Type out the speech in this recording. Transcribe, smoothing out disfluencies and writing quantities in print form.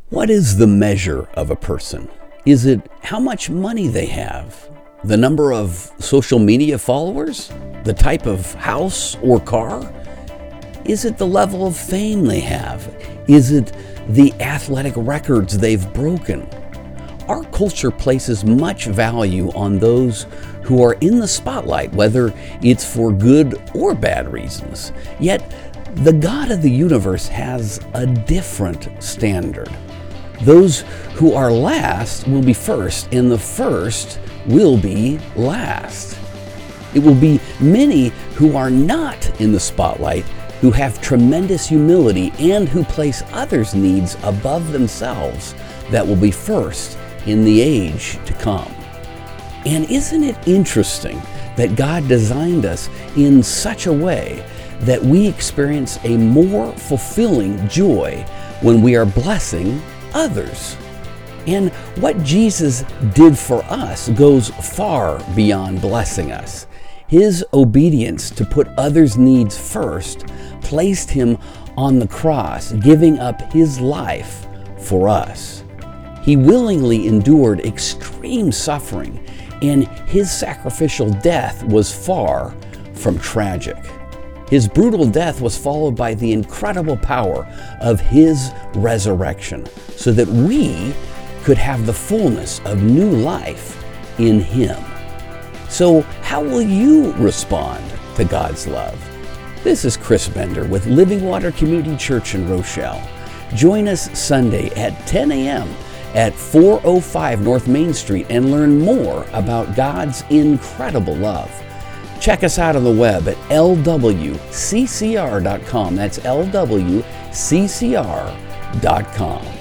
What is the measure of a person? Is it how much money they have? The number of social media followers? The type of house or car? Is it the level of fame they have? Is it the athletic records they've broken? Our culture places much value on those who are in the spotlight, whether it's for good or bad reasons. Yet, the God of the universe has a different standard. Those who are last will be first, and the first will be last. It will be many who are not in the spotlight, who have tremendous humility, and who place others' needs above themselves, that will be first in the age to come. And isn't it interesting that God designed us in such a way that we experience a more fulfilling joy when we are blessing others? And what Jesus did for us goes far beyond blessing us. His obedience to put others' needs first placed him on the cross, giving up his life for us. He willingly endured extreme suffering, and his sacrificial death was far from tragic. His brutal death was followed by the incredible power of his resurrection, so that we could have the fullness of new life in him. So how will you respond to God's love? This is Chris Bender with Living Water Community Church in Rochelle. Join us Sunday at 10 a.m. at 405 North Main Street and learn more about God's incredible love. Check us out on the web at lwccr.com. That's lwccr.com.